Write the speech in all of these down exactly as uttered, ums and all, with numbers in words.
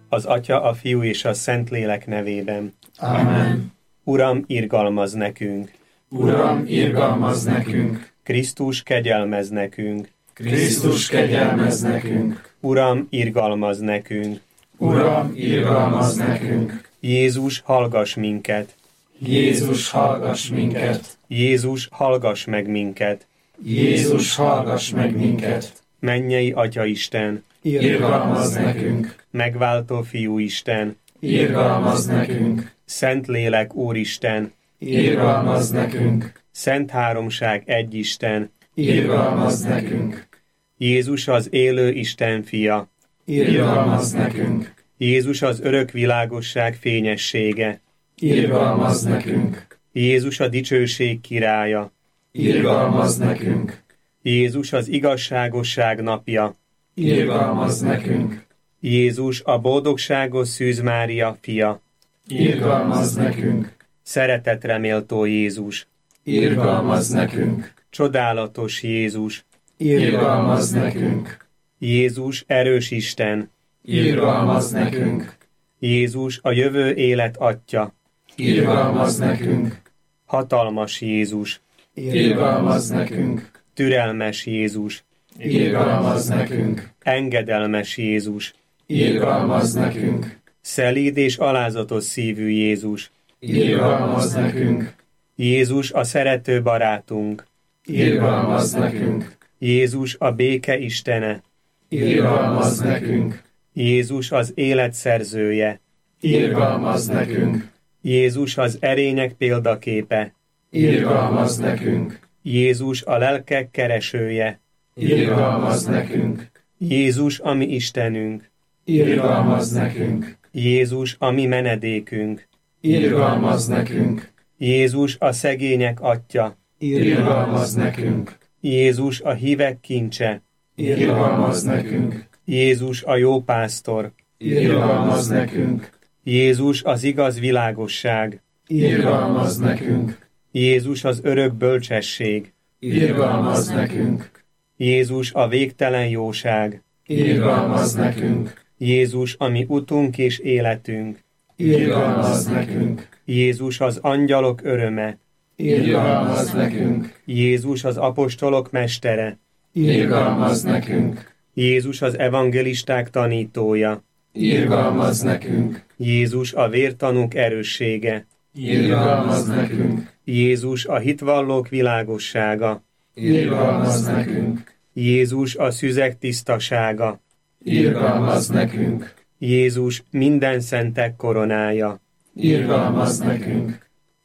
Az Atya, a Fiú és a Szentlélek nevében. Amen. Uram, irgalmazz nekünk! Uram, irgalmazz nekünk! Krisztus, kegyelmezz nekünk! Krisztus, kegyelmezz nekünk! Uram, irgalmazz nekünk! Uram, irgalmazz nekünk! Jézus, hallgass minket! Jézus, hallgass minket! Jézus, hallgass meg minket! Jézus, hallgass meg minket! Mennyei Atya Isten! Irgalmazz nekünk! Megváltó Fiú Isten! Irgalmazz nekünk! Szentlélek Úristen! Irgalmazz nekünk! Szent Háromság egy Isten! Irgalmazz nekünk! Jézus az élő Isten fia! Irgalmazz nekünk! Jézus az örök világosság fényessége! Irgalmazz nekünk! Jézus a dicsőség királya! Irgalmazz nekünk! Jézus az igazságosság napja! Irgalmazz nekünk! Jézus a boldogságos Szűz Mária fia! Irgalmazz nekünk! Szeretetre méltó Jézus! Irgalmazz nekünk! Csodálatos Jézus! Irgalmazz nekünk! Jézus erős Isten! Irgalmazz nekünk! Jézus a jövő élet Atya! Irgalmazz nekünk! Hatalmas Jézus! Irgalmazz nekünk! Türelmes Jézus! Irgalmazz nekünk! Engedelmes Jézus! Irgalmazz nekünk! Szelíd és alázatos szívű Jézus! Irgalmazz nekünk! Jézus a szerető barátunk! Irgalmazz nekünk! Jézus a béke Istene! Irgalmazz nekünk! Jézus az élet szerzője! Irgalmazz nekünk! Jézus az erények példaképe! Irgalmazz nekünk! Jézus a lelkek keresője! Irgalmazz nekünk! Jézus a mi Istenünk! Irgalmazz nekünk! Jézus a mi menedékünk! Irgalmazz nekünk! Jézus a szegények Atya! Irgalmazz nekünk! Jézus a hívek kincse! Irgalmazz nekünk! Jézus a jó pásztor! Irgalmazz nekünk! Jézus az igaz világosság! Irgalmazz nekünk! Jézus az örök bölcsesség! Irgalmazz nekünk! Jézus a végtelen jóság! Irgalmazz nekünk! Jézus a mi utunk és életünk! Irgalmazz nekünk! Jézus az angyalok öröme! Irgalmazz nekünk! Jézus az apostolok mestere! Irgalmazz nekünk! Jézus az evangelisták tanítója! Irgalmazz nekünk! Jézus a vértanúk erőssége! Irgalmazz nekünk! Jézus a hitvallók világossága! Irgalmazz nekünk! Jézus a szüzek tisztasága! Irgalmazz nekünk! Jézus minden szentek koronája! Irgalmazz nekünk!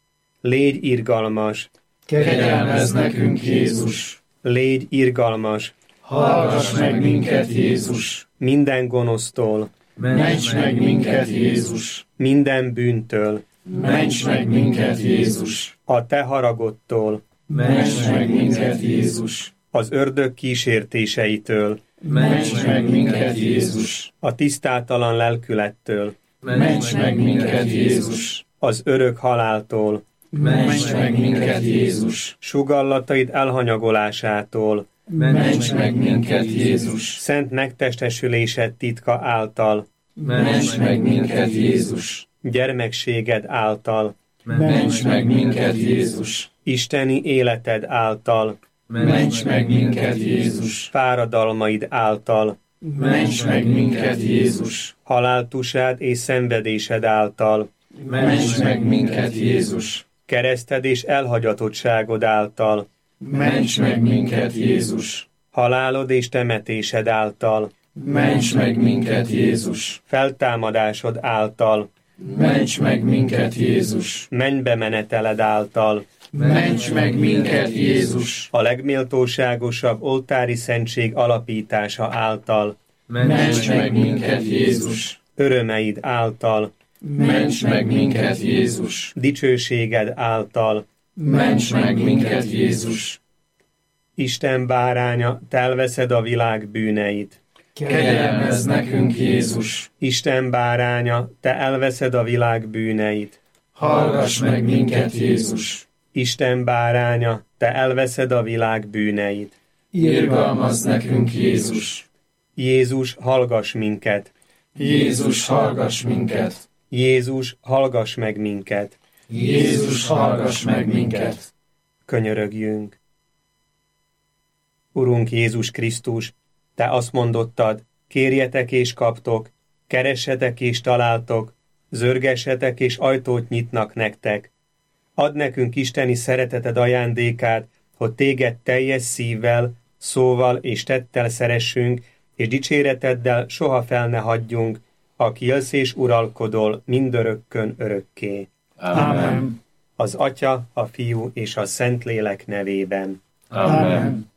Légy irgalmas! Kegyelmezz nekünk, Jézus! Légy irgalmas! Hallgass meg minket, Jézus! Minden gonosztól! Ments meg minket, Jézus! Minden bűntől! Ments meg minket, Jézus! A te haragodtól! Ments meg minket, Jézus! Az ördög kísértéseitől! Ments meg minket, Jézus! A tisztátalan lelkülettől! Ments meg minket, Jézus! Az örök haláltól! Ments meg minket, Jézus! Sugallataid elhanyagolásától! Ments meg minket, Jézus! Szent megtestesülésed titka által! Ments meg minket, Jézus! Gyermekséged által! Ments meg minket, Jézus! Isteni életed által! Ments meg minket, Jézus! Fáradalmaid által! Ments meg minket, Jézus! Haláltusád és szenvedésed által! Ments meg minket, Jézus! Kereszted és elhagyatottságod által! Ments meg minket, Jézus! Halálod és temetésed által! Ments meg minket, Jézus! Feltámadásod által! Ments meg minket, Jézus! Mennybe meneteled által! Ments meg minket, Jézus! A legméltóságosabb oltári szentség alapítása által! Ments meg minket, Jézus! Örömeid által! Ments meg minket, Jézus! Dicsőséged által! Ments meg minket, Jézus! Isten báránya, te elveszed a világ bűneit! Kegyelmezz nekünk, Jézus! Isten báránya, te elveszed a világ bűneit! Hallgass meg minket, Jézus! Isten báránya, te elveszed a világ bűneit! Irgalmazz nekünk, Jézus! Jézus, hallgass minket! Jézus, hallgass minket! Jézus, hallgass meg minket! Jézus, hallgass meg minket! Könyörögjünk! Urunk Jézus Krisztus, Te azt mondottad, kérjetek és kaptok, keressetek és találtok, zörgessetek és ajtót nyitnak nektek. Add nekünk isteni szereteted ajándékát, hogy Téged teljes szívvel, szóval és tettel szeressünk, és dicséreteddel soha fel ne hagyjunk, aki élsz és uralkodol mindörökkön örökké. Amen. Az Atya, a Fiú és a Szentlélek nevében. Amen.